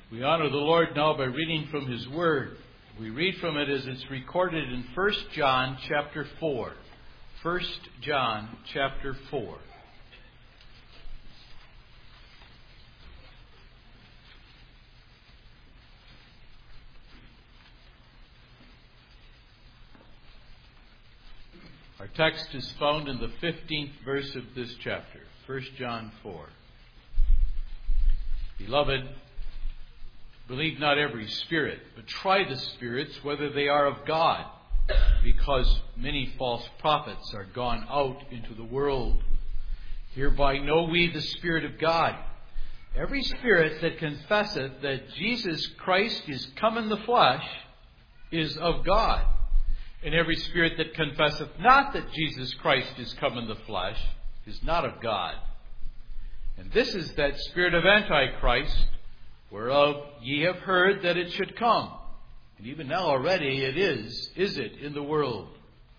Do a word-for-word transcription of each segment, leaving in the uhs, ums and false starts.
We honor the Lord now by reading from His Word. We read from it as it's recorded in First John chapter four. First John chapter four. Our text is found in the fifteenth verse of this chapter, First John four. Beloved, believe not every spirit, but try the spirits whether they are of God, because many false prophets are gone out into the world. Hereby know we the Spirit of God. Every spirit that confesseth that Jesus Christ is come in the flesh is of God. And every spirit that confesseth not that Jesus Christ is come in the flesh is not of God. And this is that spirit of Antichrist, whereof ye have heard that it should come. And even now already it is, is it, in the world.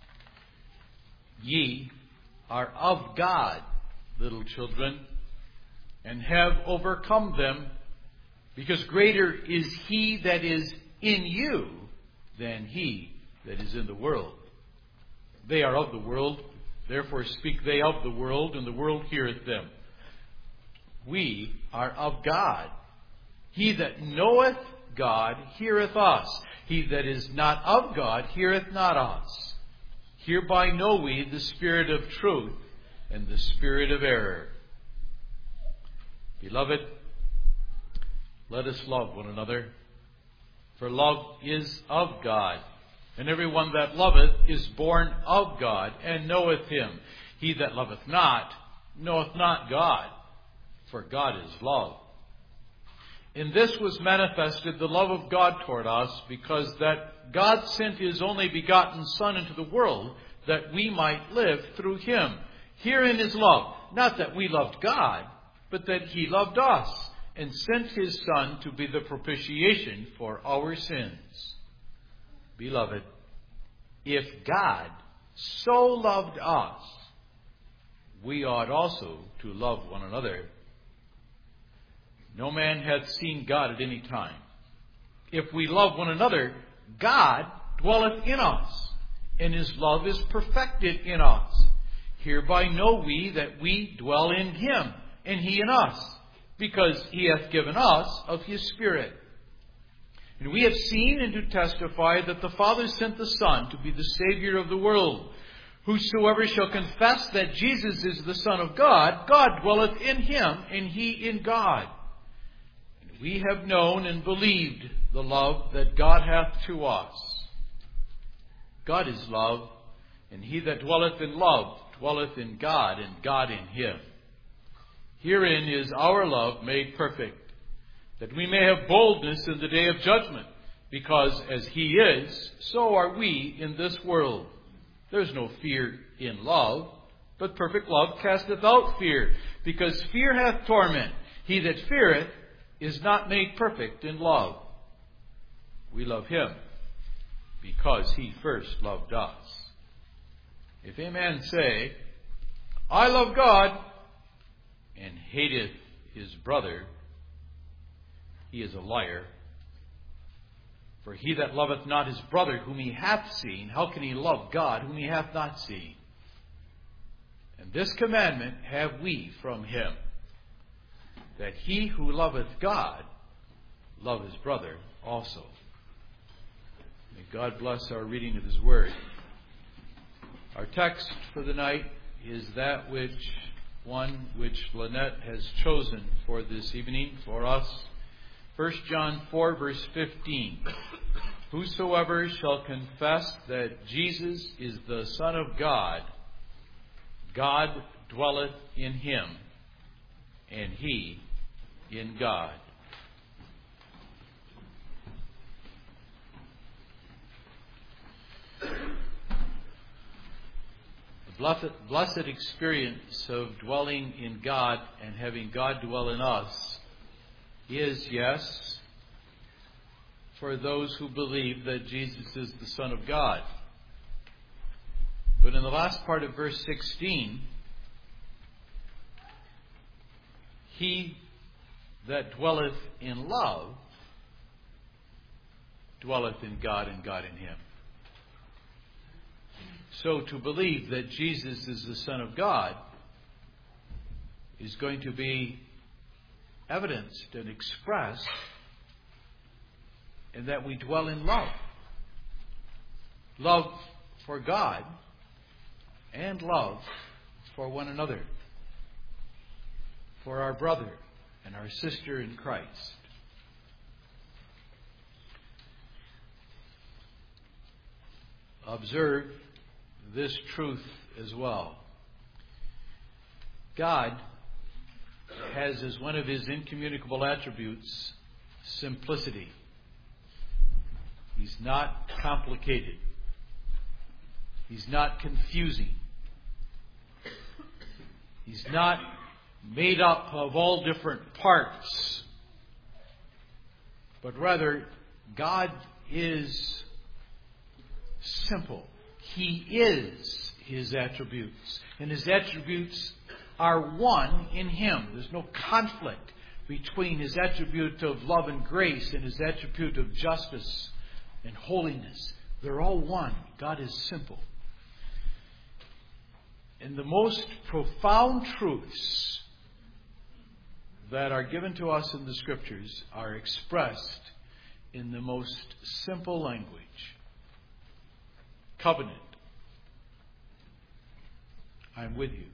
Ye are of God, little children, and have overcome them, because greater is He that is in you than he that is in the world. They are of the world, therefore speak they of the world, and the world heareth them. We are of God. He that knoweth God heareth us. He that is not of God heareth not us. Hereby know we the spirit of truth and the spirit of error. Beloved, let us love one another, for love is of God. And every one that loveth is born of God, and knoweth Him. He that loveth not knoweth not God, for God is love. In this was manifested the love of God toward us, because that God sent His only begotten Son into the world, that we might live through Him. Herein is love, not that we loved God, but that He loved us, and sent His Son to be the propitiation for our sins. Beloved, if God so loved us, we ought also to love one another. No man hath seen God at any time. If we love one another, God dwelleth in us, and His love is perfected in us. Hereby know we that we dwell in Him, and He in us, because He hath given us of His Spirit. And we have seen and do testify that the Father sent the Son to be the Savior of the world. Whosoever shall confess that Jesus is the Son of God, God dwelleth in Him, and He in God. And we have known and believed the love that God hath to us. God is love, and he that dwelleth in love dwelleth in God, and God in him. Herein is our love made perfect, that we may have boldness in the day of judgment, because as He is, so are we in this world. There is no fear in love, but perfect love casteth out fear, because fear hath torment. He that feareth is not made perfect in love. We love Him, because He first loved us. If a man say, I love God, and hateth his brother, he is a liar. For he that loveth not his brother whom he hath seen, how can he love God whom he hath not seen? And this commandment have we from Him, that he who loveth God love his brother also. May God bless our reading of His Word. Our text for the night is that which one which Lynette has chosen for this evening for us. First John four, verse fifteen. Whosoever shall confess that Jesus is the Son of God, God dwelleth in him, and he in God. The blessed, blessed experience of dwelling in God and having God dwell in us is, yes, for those who believe that Jesus is the Son of God. But in the last part of verse sixteen, he that dwelleth in love dwelleth in God and God in him. So to believe that Jesus is the Son of God is going to be evidenced and expressed in that we dwell in love. Love for God and love for one another. For our brother and our sister in Christ. Observe this truth as well. God has as one of his incommunicable attributes simplicity. He's not complicated. He's not confusing. He's not made up of all different parts. But rather, God is simple. He is his attributes. And his attributes are one in him. There's no conflict between his attribute of love and grace and his attribute of justice and holiness. They're all one. God is simple. And the most profound truths that are given to us in the Scriptures are expressed in the most simple language. Covenant. I'm with you.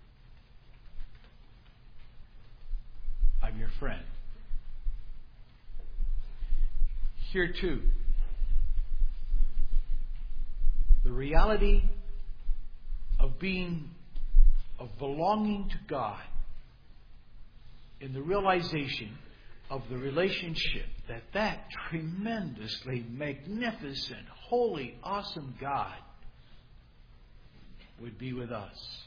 I'm your friend. Here too, the reality of being, of belonging to God in the realization of the relationship that that tremendously magnificent, holy, awesome God would be with us.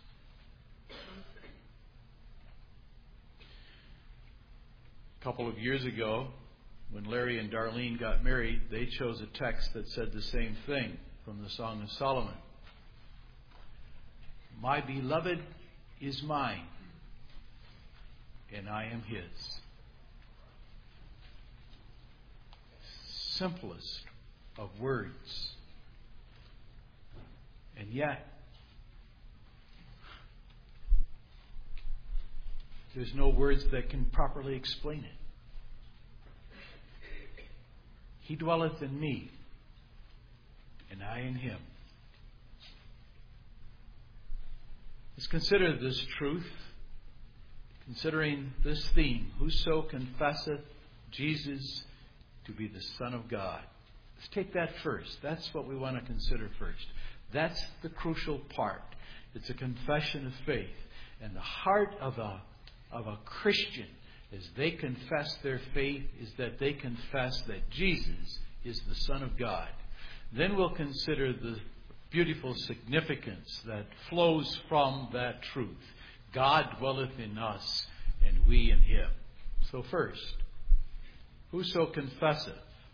A couple of years ago, when Larry and Darlene got married, they chose a text that said the same thing from the Song of Solomon. My beloved is mine, and I am his. Simplest of words. And yet, there's no words that can properly explain it. He dwelleth in me, and I in him. Let's consider this truth, considering this theme. Whoso confesseth Jesus to be the Son of God. Let's take that first. That's what we want to consider first. That's the crucial part. It's a confession of faith. And the heart of a, of a Christian, as they confess their faith, is that they confess that Jesus is the Son of God. Then we'll consider the beautiful significance that flows from that truth. God dwelleth in us, and we in him. So first, whoso confesseth.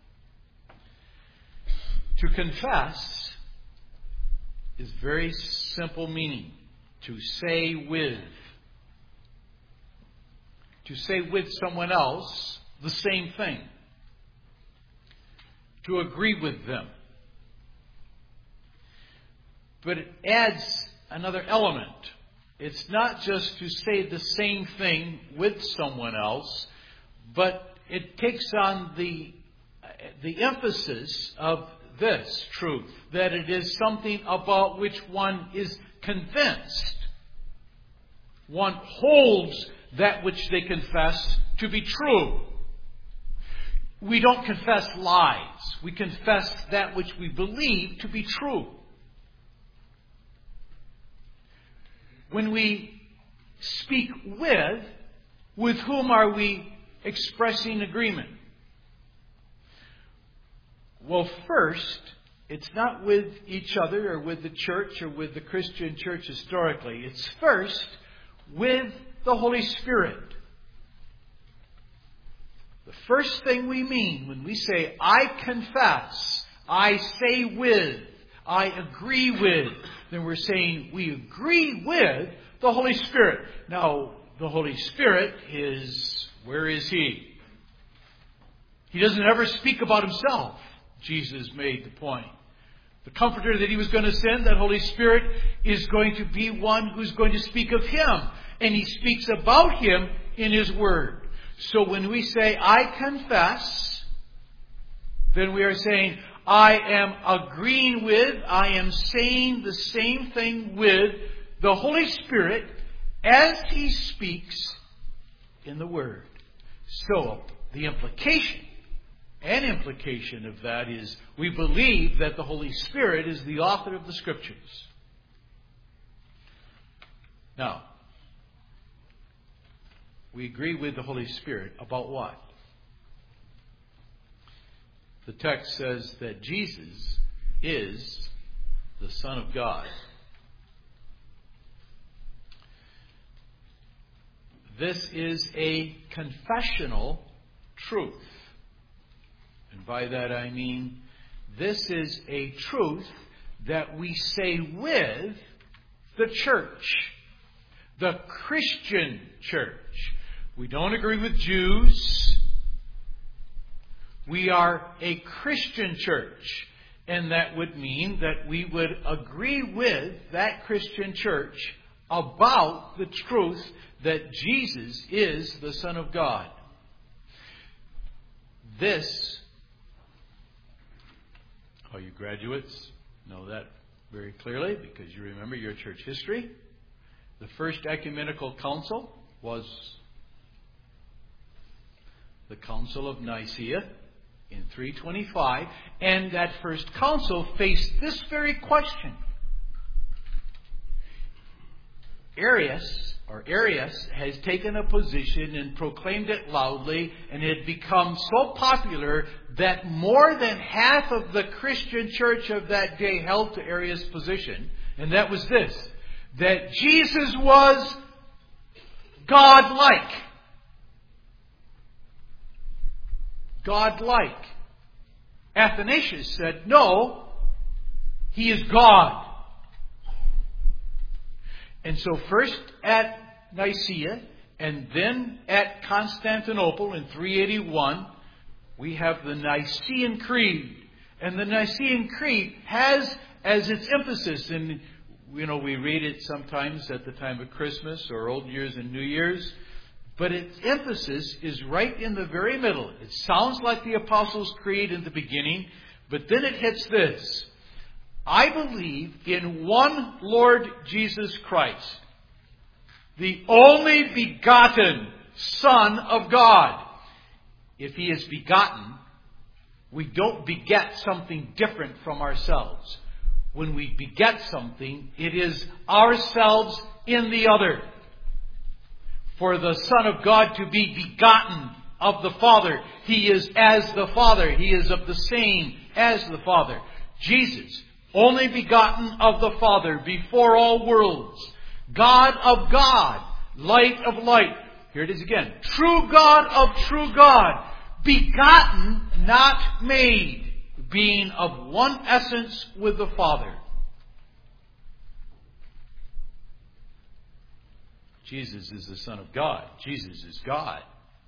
To confess is very simple meaning. To say with. To say with someone else the same thing. To agree with them. But it adds another element. It's not just to say the same thing with someone else, but it takes on the, the emphasis of this truth, that it is something about which one is convinced. One holds that which they confess to be true. We don't confess lies. We confess that which we believe to be true. When we speak with, with whom are we expressing agreement? Well, first, it's not with each other or with the church or with the Christian church historically. It's first with the Holy Spirit. The first thing we mean when we say, I confess, I say with, I agree with, then we're saying we agree with the Holy Spirit. Now, the Holy Spirit is, where is He? He doesn't ever speak about Himself. Jesus made the point. The Comforter that He was going to send, that Holy Spirit, is going to be one who's going to speak of Him. And He speaks about Him in His Word. So when we say, I confess, then we are saying, I am agreeing with, I am saying the same thing with the Holy Spirit as He speaks in the Word. So, the implication, an implication of that is we believe that the Holy Spirit is the author of the Scriptures. Now, we agree with the Holy Spirit about what? The text says that Jesus is the Son of God. This is a confessional truth. And by that I mean, this is a truth that we say with the church, the Christian church. We don't agree with Jews. We are a Christian church. And that would mean that we would agree with that Christian church about the truth that Jesus is the Son of God. This, all you graduates know that very clearly because you remember your church history. The first ecumenical council was the Council of Nicaea in three twenty-five, and that first council faced this very question. Arius, or Arius, has taken a position and proclaimed it loudly, and it had become so popular that more than half of the Christian church of that day held to Arius' position, and that was this, that Jesus was God-like. God-like. Athanasius said, no, He is God. And so first at Nicaea and then at Constantinople in three eighty-one, we have the Nicene Creed. And the Nicene Creed has as its emphasis, and you know, we read it sometimes at the time of Christmas or Old Year's and New Year's, but its emphasis is right in the very middle. It sounds like the Apostles' Creed in the beginning, but then it hits this. I believe in one Lord Jesus Christ, the only begotten Son of God. If He is begotten, we don't beget something different from ourselves. When we beget something, it is ourselves in the other. For the Son of God to be begotten of the Father, He is as the Father. He is of the same as the Father. Jesus, only begotten of the Father before all worlds. God of God, light of light. Here it is again. True God of true God. Begotten, not made. Being of one essence with the Father. Jesus is the Son of God. Jesus is God.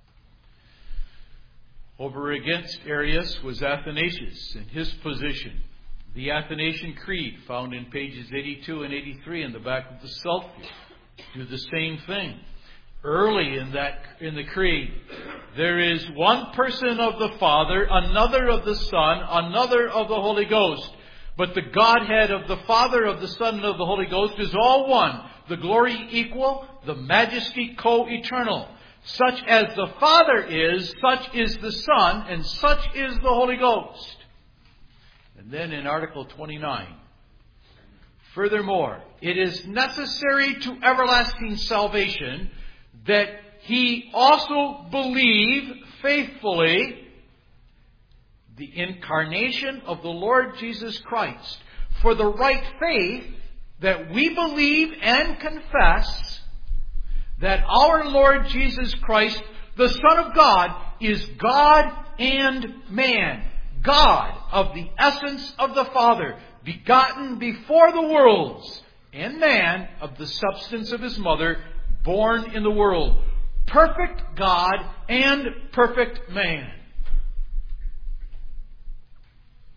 Over against Arius was Athanasius and his position. The Athanasian Creed, found in pages eighty-two and eighty-three in the back of the Psalter, do the same thing. Early in that in the Creed, there is one person of the Father, another of the Son, another of the Holy Ghost. But the Godhead of the Father, of the Son, and of the Holy Ghost is all one. The glory equal, the majesty co-eternal. Such as the Father is, such is the Son, and such is the Holy Ghost. And then in Article twenty-nine, furthermore, it is necessary to everlasting salvation that he also believe faithfully the incarnation of the Lord Jesus Christ. For the right faith that we believe and confess that our Lord Jesus Christ, the Son of God, is God and man. God of the essence of the Father, begotten before the worlds, and man of the substance of his mother, born in the world. Perfect God and perfect man.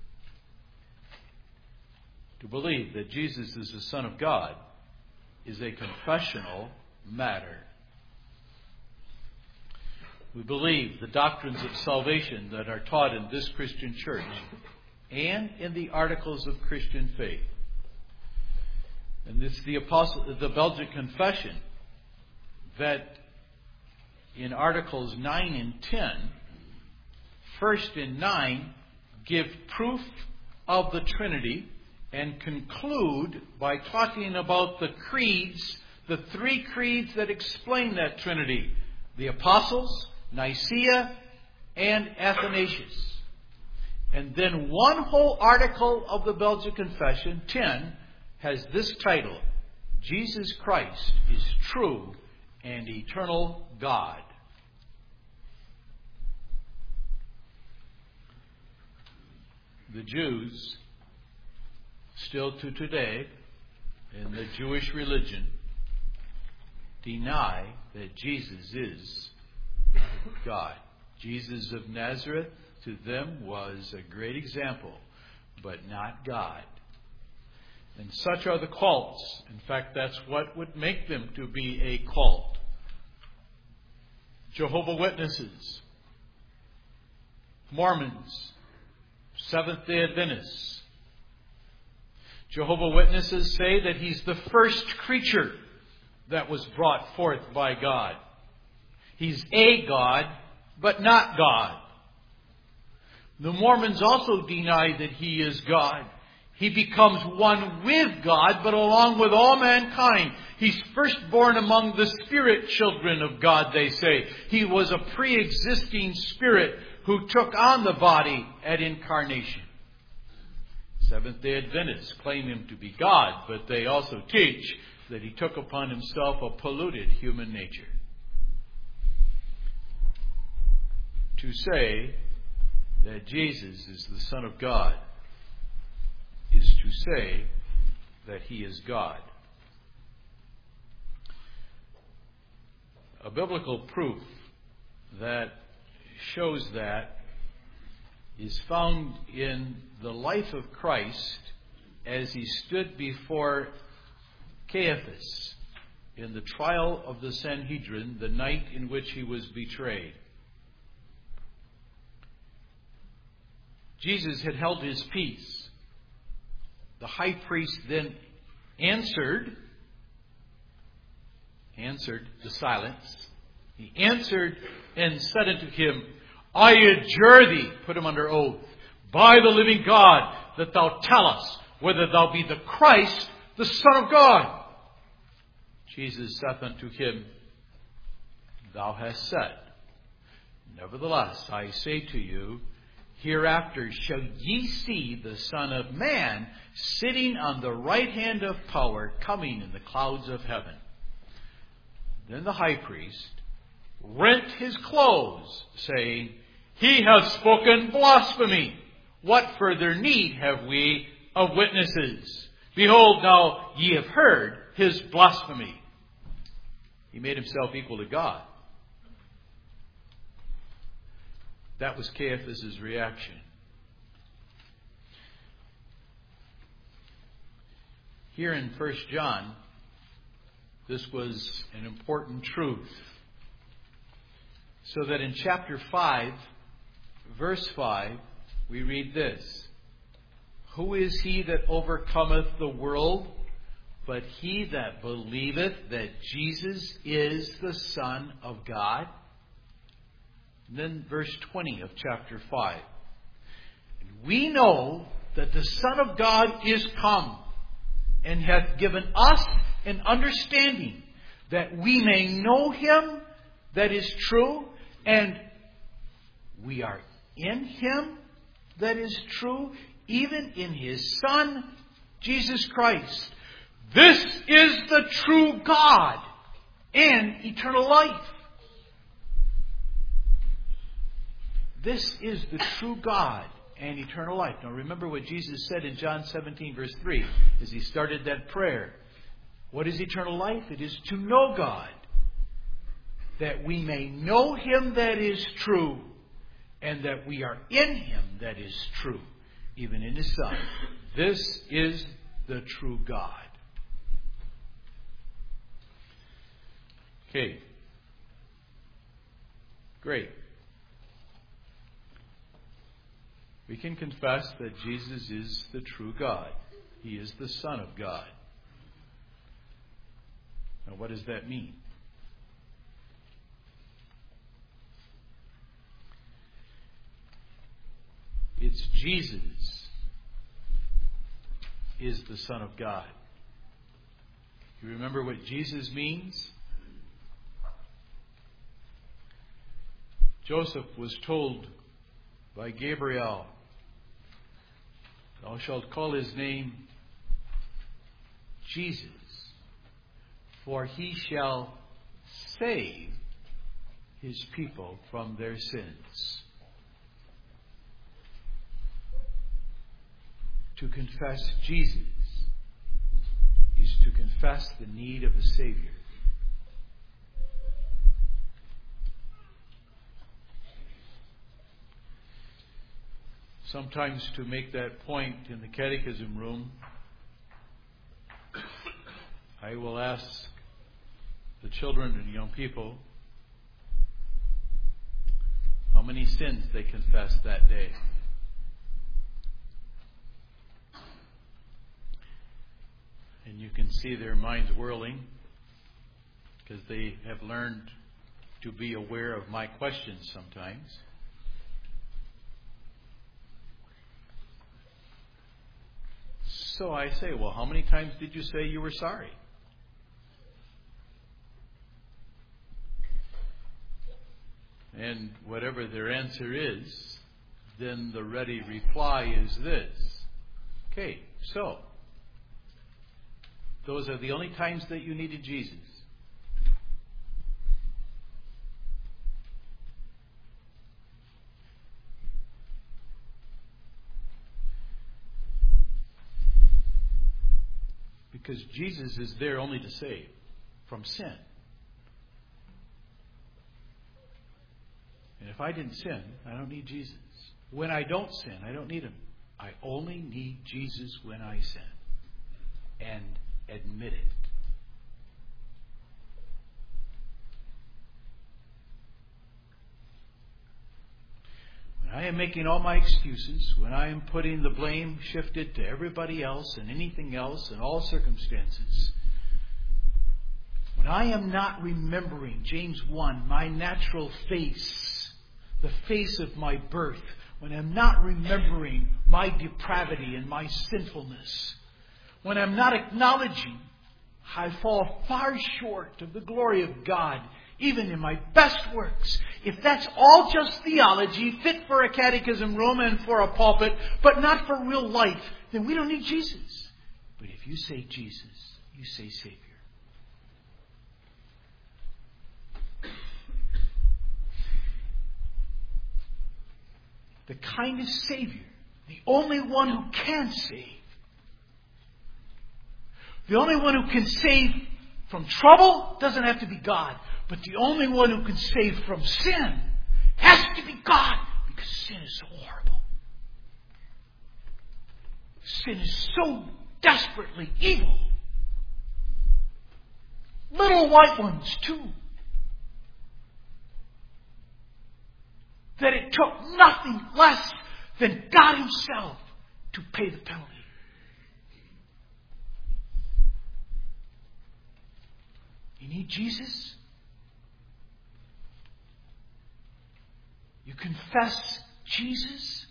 To believe that Jesus is the Son of God is a confessional matter. We believe the doctrines of salvation that are taught in this Christian church and in the Articles of Christian Faith. And it's the Apostle, the Belgic Confession, that in Articles nine and ten, first and nine give proof of the Trinity and conclude by talking about the creeds, the three creeds that explain that Trinity: the Apostles, Nicaea, and Athanasius. And then one whole article of the Belgic Confession, ten, has this title: Jesus Christ is true and eternal God. The Jews, still to today, in the Jewish religion, deny that Jesus is God. Jesus of Nazareth, to them, was a great example, but not God. And such are the cults. In fact, that's what would make them to be a cult. Jehovah's Witnesses, Mormons, Seventh-day Adventists. Jehovah's Witnesses say that He's the first creature that was brought forth by God. He's a God, but not God. The Mormons also deny that He is God. He becomes one with God, but along with all mankind. He's firstborn among the spirit children of God, they say. He was a pre-existing spirit who took on the body at incarnation. Seventh-day Adventists claim Him to be God, but they also teach that He took upon Himself a polluted human nature. To say that Jesus is the Son of God is to say that He is God. A biblical proof that shows that is found in the life of Christ as He stood before Caiaphas in the trial of the Sanhedrin, the night in which He was betrayed. Jesus had held His peace. The high priest then answered, answered the silence. He answered and said unto him, I adjure thee, put him under oath, by the living God, that thou tell us whether thou be the Christ, the Son of God. Jesus saith unto him, Thou hast said. Nevertheless, I say to you, hereafter shall ye see the Son of Man sitting on the right hand of power, coming in the clouds of heaven. Then the high priest rent his clothes, saying, He hath spoken blasphemy. What further need have we of witnesses? Behold, now ye have heard his blasphemy. He made Himself equal to God. That was Caiaphas' reaction. Here in First John, this was an important truth. So that in chapter five, verse five, we read this. Who is he that overcometh the world, but he that believeth that Jesus is the Son of God? And then verse twenty of chapter five. We know that the Son of God is come, and hath given us an understanding, that we may know Him that is true, and we are in Him that is true, even in His Son, Jesus Christ. This is the true God and eternal life. This is the true God and eternal life. Now remember what Jesus said in John seventeen verse three as He started that prayer. What is eternal life? It is to know God, that we may know Him that is true, and that we are in Him that is true, even in His Son. This is the true God. Okay. Great. We can confess that Jesus is the true God. He is the Son of God. Now, what does that mean? It's Jesus is the Son of God. You remember what Jesus means? Joseph was told by Gabriel, "Thou shalt call his name Jesus, for he shall save his people from their sins." To confess Jesus is to confess the need of a Savior. Sometimes to make that point in the catechism room, I will ask the children and young people how many sins they confessed that day. And you can see their minds whirling because they have learned to be aware of my questions sometimes. So I say, well, how many times did you say you were sorry? And whatever their answer is, then the ready reply is this. Okay, so those are the only times that you needed Jesus. Because Jesus is there only to save from sin. And if I didn't sin, I don't need Jesus. When I don't sin, I don't need Him. I only need Jesus when I sin. And admit it. When I am making all my excuses, when I am putting the blame shifted to everybody else and anything else and all circumstances, when I am not remembering, James one, my natural face, the face of my birth, when I'm not remembering my depravity and my sinfulness, when I'm not acknowledging I fall far short of the glory of God, even in my best works, if that's all just theology, fit for a catechism room and for a pulpit, but not for real life, then we don't need Jesus. But if you say Jesus, you say Savior. The kind of Savior, the only one who can save, the only one who can save from trouble doesn't have to be God. But the only one who can save from sin has to be God. Because sin is so horrible. Sin is so desperately evil. Little white ones too. That it took nothing less than God Himself to pay the penalty. You need Jesus? You confess Jesus?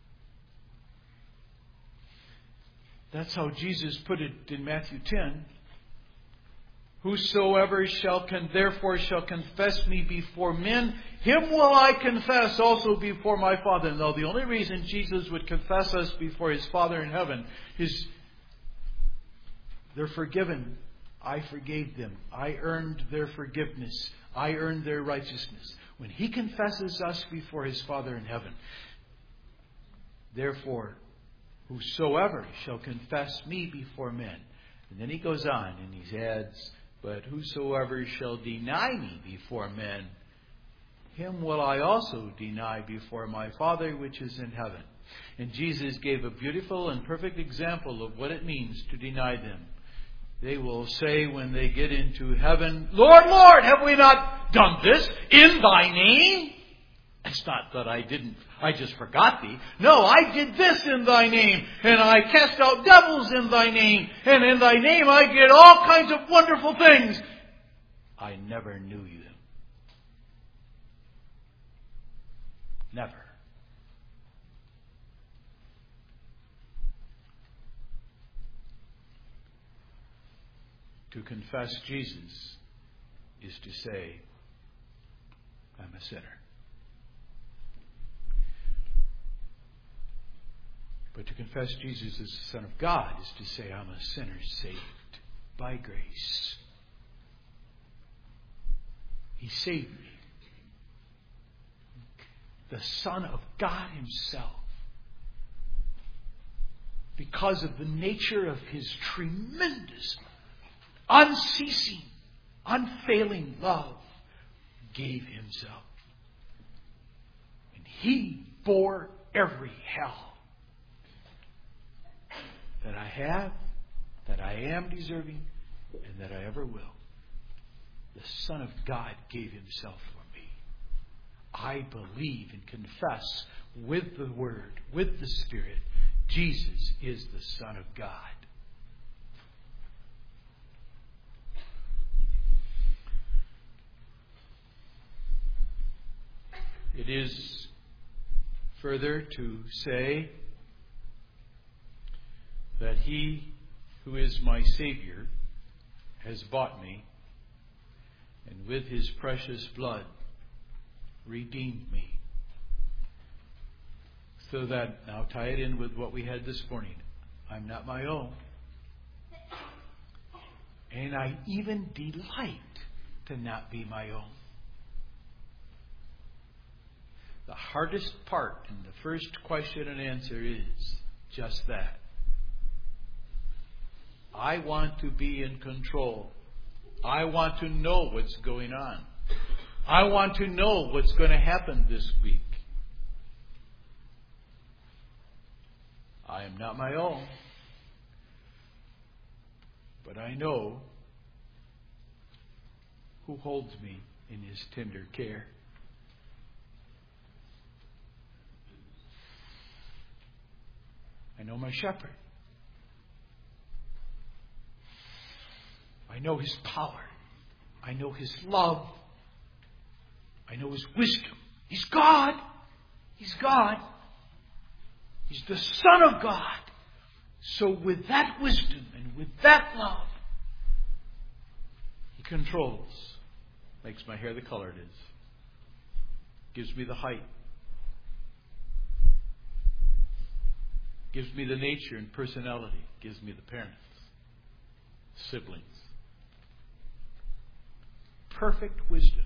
That's how Jesus put it in Matthew ten. Whosoever shall con- therefore shall confess me before men, him will I confess also before my Father. Now, the only reason Jesus would confess us before His Father in heaven is they're forgiven. I forgave them. I earned their forgiveness. I earned their righteousness. When He confesses us before His Father in heaven, therefore, whosoever shall confess me before men. And then He goes on and He adds, but whosoever shall deny me before men, him will I also deny before my Father which is in heaven. And Jesus gave a beautiful and perfect example of what it means to deny them. They will say when they get into heaven, Lord, Lord, have we not done this in thy name? It's not that I didn't, I just forgot thee. No, I did this in thy name, and I cast out devils in thy name, and in thy name I did all kinds of wonderful things. I never knew you. Never. To confess Jesus is to say, I'm a sinner. But to confess Jesus as the Son of God is to say, I'm a sinner saved by grace. He saved me. The Son of God Himself. Because of the nature of His tremendous, unceasing, unfailing love, gave Himself. And He bore every hell that I have, that I am deserving, and that I ever will. The Son of God gave Himself for me. I believe and confess with the Word, with the Spirit, Jesus is the Son of God. It is further to say that He who is my Savior has bought me, and with His precious blood redeemed me. So that, now tie it in with what we had this morning. I'm not my own. And I even delight to not be my own. The hardest part in the first question and answer is just that. I want to be in control. I want to know what's going on. I want to know what's going to happen this week. I am not my own. But I know who holds me in His tender care. I know my shepherd. I know His power. I know His love. I know His wisdom. He's God. He's God. He's the Son of God. So with that wisdom and with that love, He controls. Makes my hair the color it is. Gives me the height. Gives me the nature and personality. Gives me the parents. Siblings. Perfect wisdom.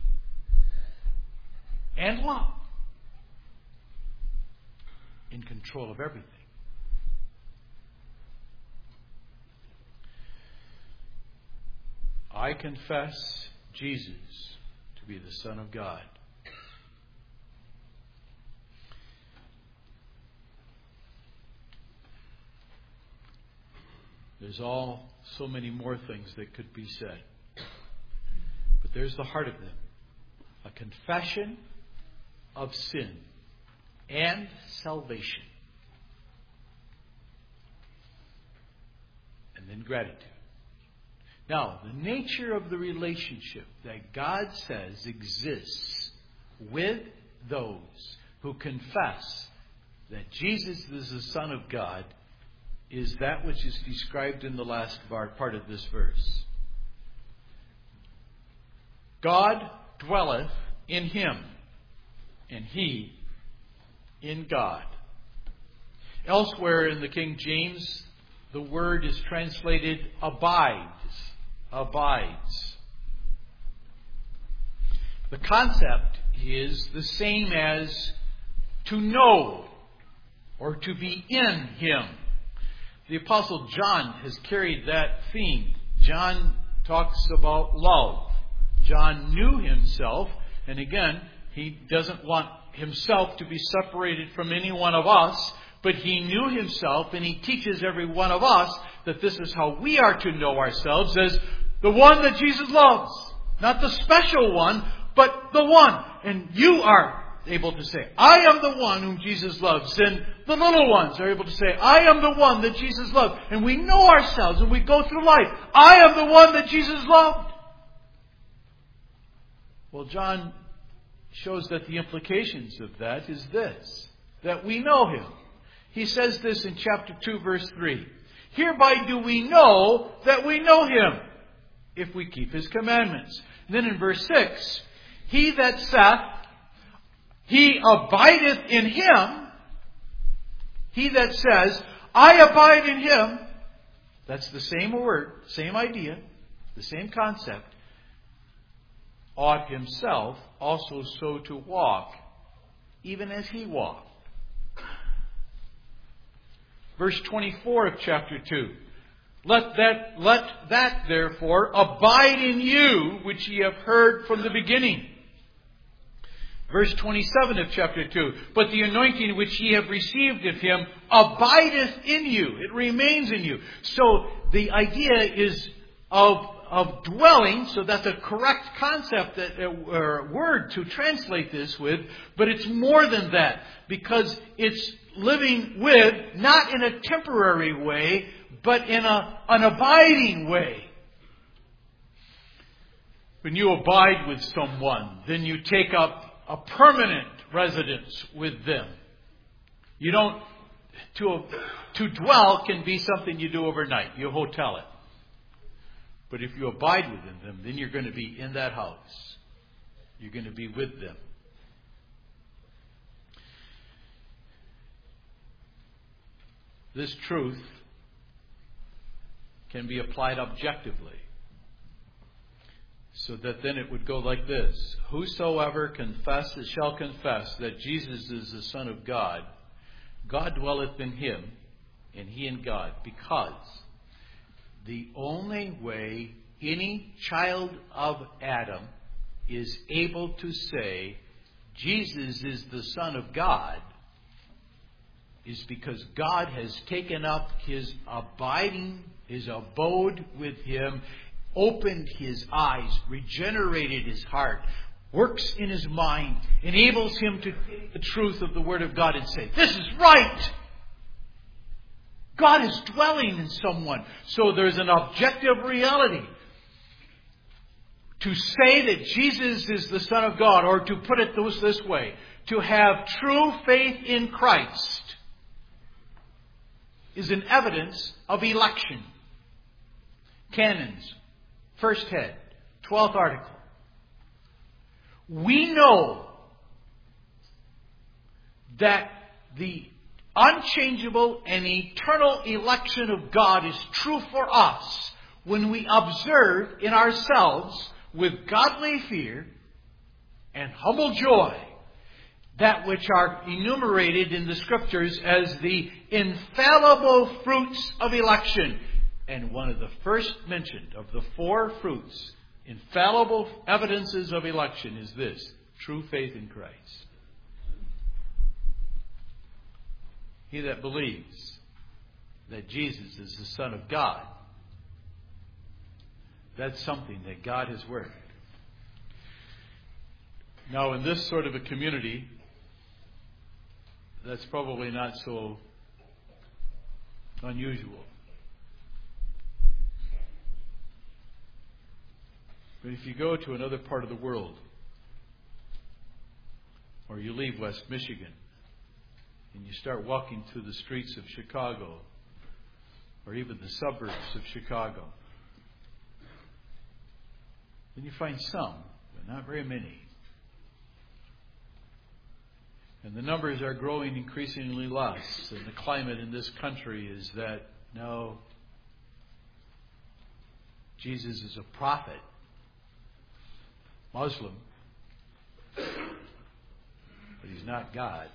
And love. In control of everything. I confess Jesus to be the Son of God. There's all so many more things that could be said. But there's the heart of them. A confession of sin and salvation. And then gratitude. Now, the nature of the relationship that God says exists with those who confess that Jesus is the Son of God is that which is described in the last part of this verse. God dwelleth in him, and he in God. Elsewhere in the King James, the word is translated abides. Abides. The concept is the same as to know or to be in him. The Apostle John has carried that theme. John talks about love. John knew himself, and again, he doesn't want himself to be separated from any one of us, but He knew Himself, and He teaches every one of us that this is how we are to know ourselves, as the one that Jesus loves. Not the special one, but the one. And you are able to say, I am the one whom Jesus loves. And the little ones are able to say, I am the one that Jesus loved. And we know ourselves and we go through life. I am the one that Jesus loved. Well, John shows that the implications of that is this, that we know Him. He says this in chapter two, verse three. Hereby do we know that we know Him, if we keep His commandments. And then in verse six, He that saith, He abideth in Him, he that says, I abide in Him, that's the same word, same idea, the same concept, ought himself also so to walk, even as He walked. Verse twenty-four of chapter two. Let that, let that therefore abide in you, which ye have heard from the beginning. Verse twenty-seven of chapter two. But the anointing which ye have received of Him abideth in you. It remains in you. So the idea is of, of dwelling. So that's a correct concept, that, or word to translate this with. But it's more than that. Because it's living with, not in a temporary way, but in a, an abiding way. When you abide with someone, then you take up a permanent residence with them. You don't, to, to dwell can be something you do overnight. You hotel it. But if you abide within them, then you're going to be in that house. You're going to be with them. This truth can be applied objectively. So that then it would go like this. Whosoever confesses shall confess that Jesus is the Son of God, God dwelleth in him, and he in God. Because the only way any child of Adam is able to say Jesus is the Son of God is because God has taken up His abiding, His abode with him, opened his eyes, regenerated his heart, works in his mind, enables him to take the truth of the Word of God and say, this is right. God is dwelling in someone. So there's an objective reality. To say that Jesus is the Son of God, or to put it this, this way, to have true faith in Christ is an evidence of election. Canons. First head. Twelfth article. We know that the unchangeable and eternal election of God is true for us when we observe in ourselves with godly fear and humble joy that which are enumerated in the Scriptures as the infallible fruits of election. And one of the first mentioned of the four fruits, infallible evidences of election, is this: true faith in Christ. He that believes that Jesus is the Son of God, that's something that God has worked. Now, in this sort of a community, that's probably not so unusual. But if you go to another part of the world, or you leave West Michigan, and you start walking through the streets of Chicago, or even the suburbs of Chicago, then you find some, but not very many. And the numbers are growing increasingly less. And the climate in this country is that, no, Jesus is a prophet, Muslim, but he's not God.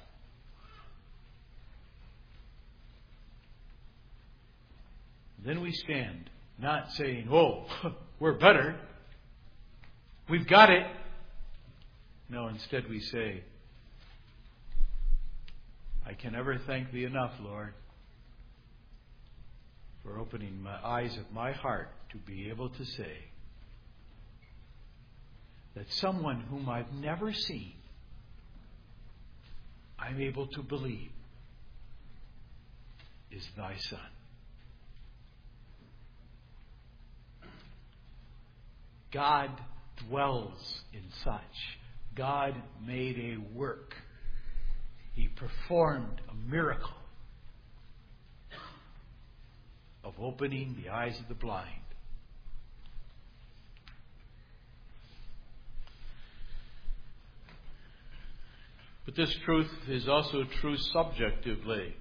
Then we stand, not saying, oh, we're better. We've got it. No, instead we say, I can never thank Thee enough, Lord, for opening my eyes of my heart to be able to say that someone whom I've never seen, I'm able to believe is Thy Son. God dwells in such. God made a work. He performed a miracle of opening the eyes of the blind. But this truth is also true subjectively.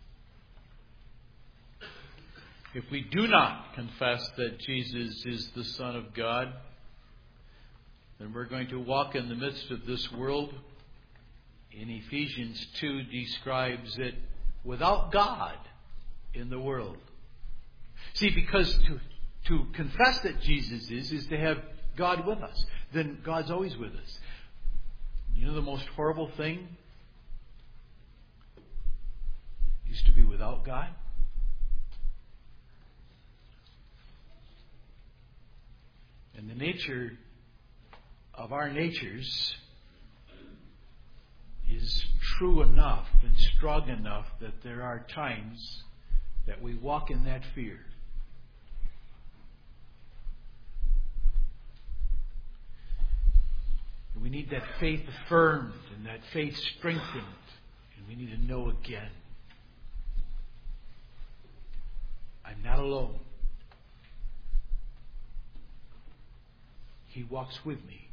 If we do not confess that Jesus is the Son of God, then we're going to walk in the midst of this world. In Ephesians two describes it without God in the world. See, because to, to confess that Jesus is, is to have God with us. Then God's always with us. You know the most horrible thing is to be without God? And the nature of our natures is true enough and strong enough that there are times that we walk in that fear. And we need that faith affirmed and that faith strengthened. And we need to know again, I'm not alone. He walks with me.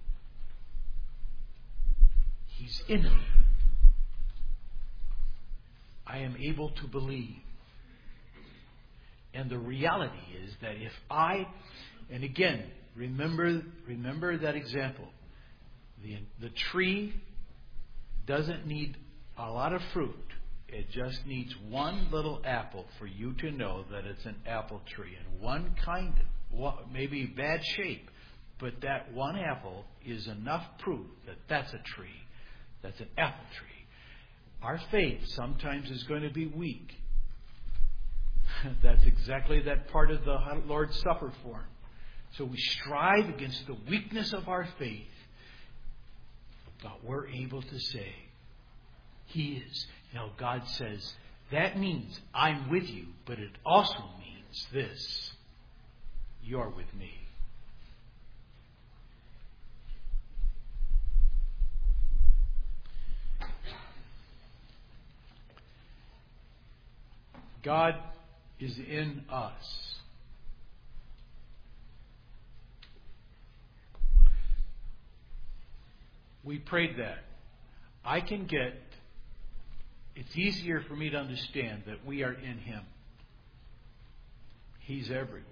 He's in me. I am able to believe. And the reality is that if I, and again, remember, remember that example. The, the tree doesn't need a lot of fruit. It just needs one little apple for you to know that it's an apple tree. And one kind of, maybe bad shape, but that one apple is enough proof that that's a tree. That's an apple tree. Our faith sometimes is going to be weak. That's exactly that part of the Lord's Supper form. So we strive against the weakness of our faith, but we're able to say, He is. Now God says, that means I'm with you, but it also means this. You're with me. God is in us. We prayed that. I can get, it's easier for me to understand that we are in Him. He's everywhere.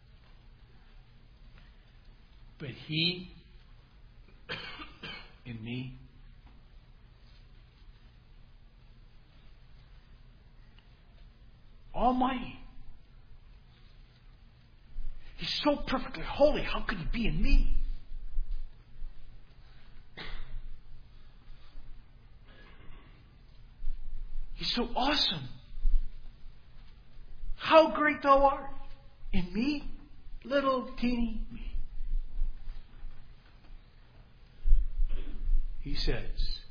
But He in me. Almighty. He's so perfectly holy. How could He be in me? He's so awesome. How great Thou art in me, little teeny me. He says,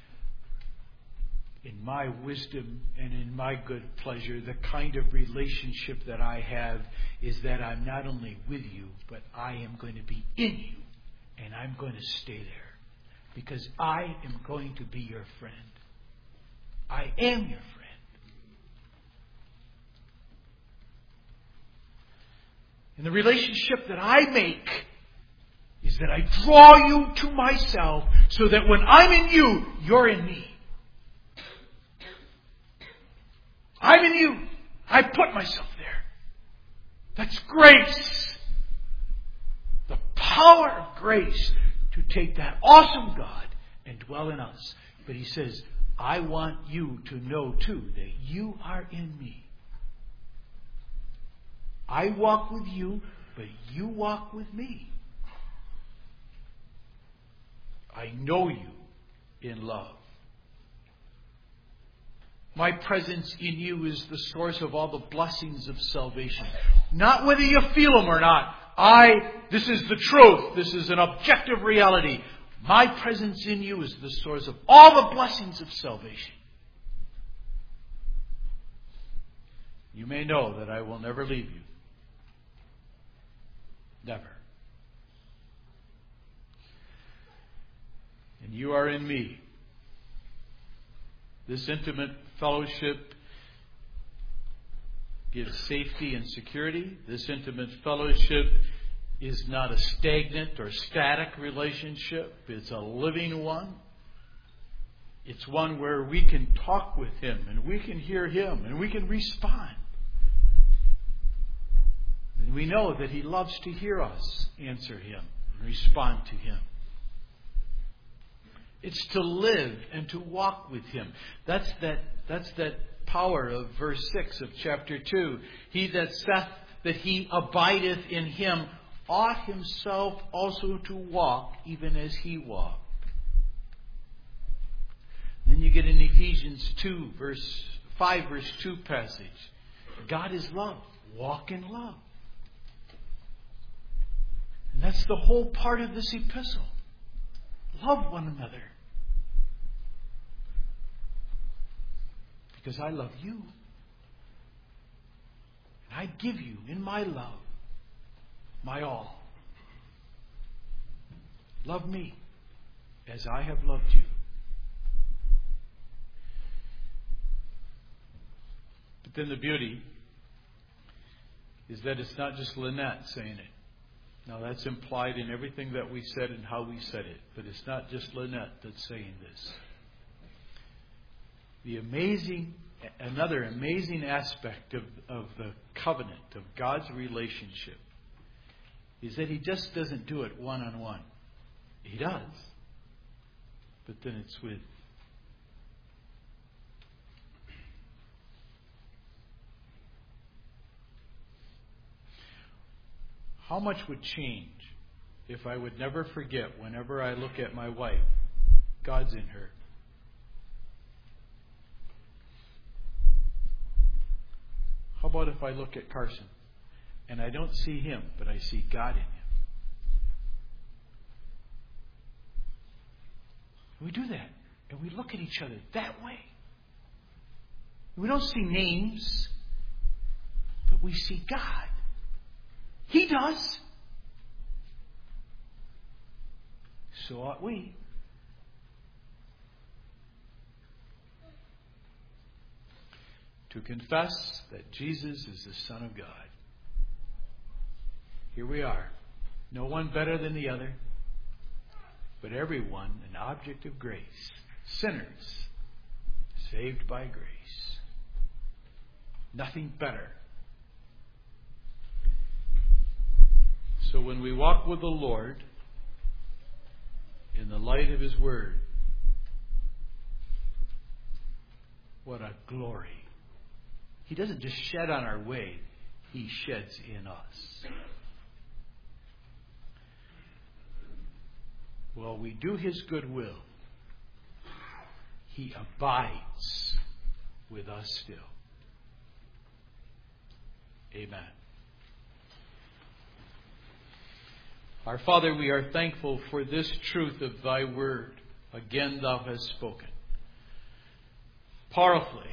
in my wisdom and in my good pleasure, the kind of relationship that I have is that I'm not only with you, but I am going to be in you. And I'm going to stay there. Because I am going to be your friend. I am your friend. And the relationship that I make is that I draw you to myself so that when I'm in you, you're in me. I'm in you. I put myself there. That's grace. The power of grace to take that awesome God and dwell in us. But He says, I want you to know too that you are in me. I walk with you, but you walk with me. I know you in love. My presence in you is the source of all the blessings of salvation. Not whether you feel them or not. I, this is the truth. This is an objective reality. My presence in you is the source of all the blessings of salvation. You may know that I will never leave you. Never. And you are in me. This intimate fellowship gives safety and security. This intimate fellowship is not a stagnant or static relationship. It's a living one. It's one where we can talk with Him and we can hear Him and we can respond. And we know that He loves to hear us answer Him and respond to Him. It's to live and to walk with Him. That's that, that's that power of verse six of chapter two. He that saith that he abideth in Him ought himself also to walk even as He walked. Then you get in Ephesians two, verse five, verse two passage. God is love. Walk in love. And that's the whole part of this epistle. Love one another. Because I love you. And I give you in my love my all. Love me as I have loved you. But then the beauty is that it's not just Lynette saying it. Now that's implied in everything that we said and how we said it. But it's not just Lynette that's saying this. The amazing, another amazing aspect of, of the covenant, of God's relationship, is that He just doesn't do it one-on-one. He does. But then it's with how much would change if I would never forget whenever I look at my wife, God's in her. How about if I look at Carson and I don't see him, but I see God in him? We do that. And we look at each other that way. We don't see names, but we see God. He does. So ought we. To confess that Jesus is the Son of God. Here we are. No one better than the other, but everyone an object of grace. Sinners saved by grace. Nothing better. So when we walk with the Lord in the light of His Word, what a glory. He doesn't just shed on our way, He sheds in us. Well, we do His good will. He abides with us still. Amen. Our Father, we are thankful for this truth of Thy Word. Again, Thou hast spoken powerfully,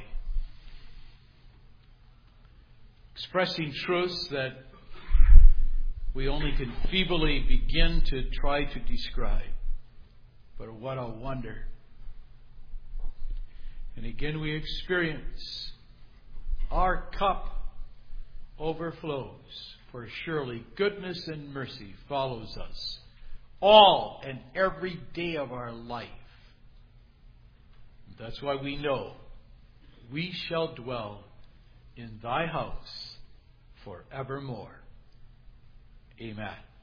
expressing truths that we only can feebly begin to try to describe. But what a wonder. And again we experience our cup overflows, for surely goodness and mercy follows us all and every day of our life. That's why we know we shall dwell in Thy house forevermore. Amen.